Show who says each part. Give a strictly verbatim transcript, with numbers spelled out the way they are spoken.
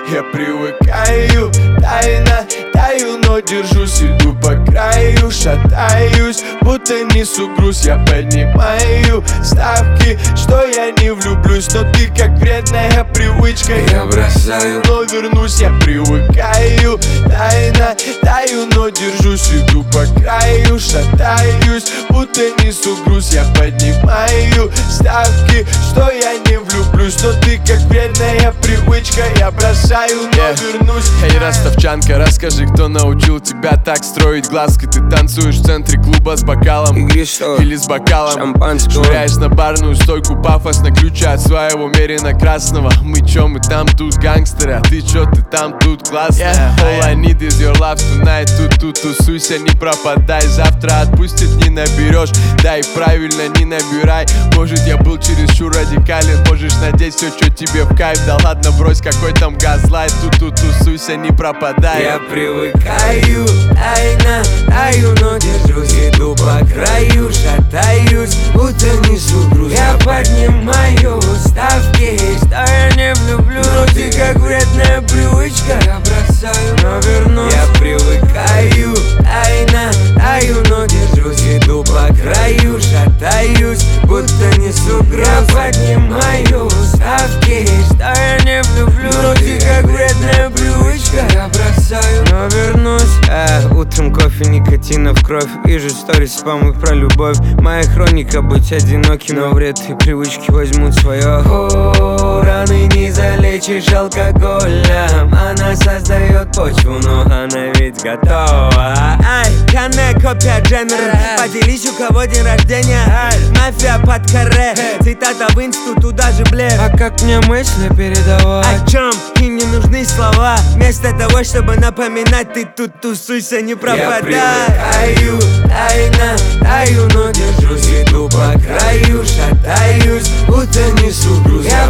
Speaker 1: Я привыкаю, тайно таю, но держусь, иду по краю, шатаюсь, будто несу груз. Я поднимаю ставки, что я не влюблюсь, но ты как вредная привычка. Я бросаю, но вернусь. Я привыкаю, тайно таю, но держусь, иду по краю, шатаюсь, будто несу груз. Я поднимаю ставки, что я не влюблюсь, но ты как вредная привычка. Я бросаю, но yeah. вернусь.
Speaker 2: Эй, ростовчанка, расскажи, кто научил тебя так строить глазки? Ты танцуешь в центре клуба с бокалом или с бокалом шампанского, швыряешь на барную стойку пафосно ключи от своего мерина красного. Мы чё, мы там тут гангстеры, а ты чё, ты там тут классная. yeah. All I need is your love tonight. Тут-тут тусуйся, не пропадай, завтра отпустит, не наберешь. Да и правильно, не набирай. Может, я был чересчур радикален, можешь надеть все, что тебе в кайф. Да ладно, брось, какой там газлайт. Тут-тут тусуйся, не пропадай.
Speaker 1: Я привыкаю, тайно таю, но держусь, иду по краю, шатаюсь, будто несу груз. Я поднимаю ставки, что я не влюблю, но ты как вредная привычка. Я бросаю, но вернусь. Я привыкаю, тайно таю, но держусь, иду по краю, шатаюсь, будто несу груз. Я поднимаю ставки, что я не влюблю, но ты как вредная привычка. Я бросаю, но вернусь.
Speaker 3: а, Утром кофе, никотина в кровь. Вижу сторис, спам про любовь. Моя хроника быть одиноким, но вред и привычки возьмут свое.
Speaker 1: О, раны не залечишь алкоголем. Она создает почву, но она ведь готова.
Speaker 3: Ай, пьяная копия Дженнер. Поделись, у кого день рождения. Мафия под каре. Цитата в инсту, туда же блеф.
Speaker 1: А как мне мысли передавать?
Speaker 3: О чем? Им не нужны слова. Вместо того, чтобы напоминать, ты тут тусуйся, не пропадай.
Speaker 1: Я привыкаю, тайно таю, но держусь, иду по краю, шатаюсь, будто несу груз. Я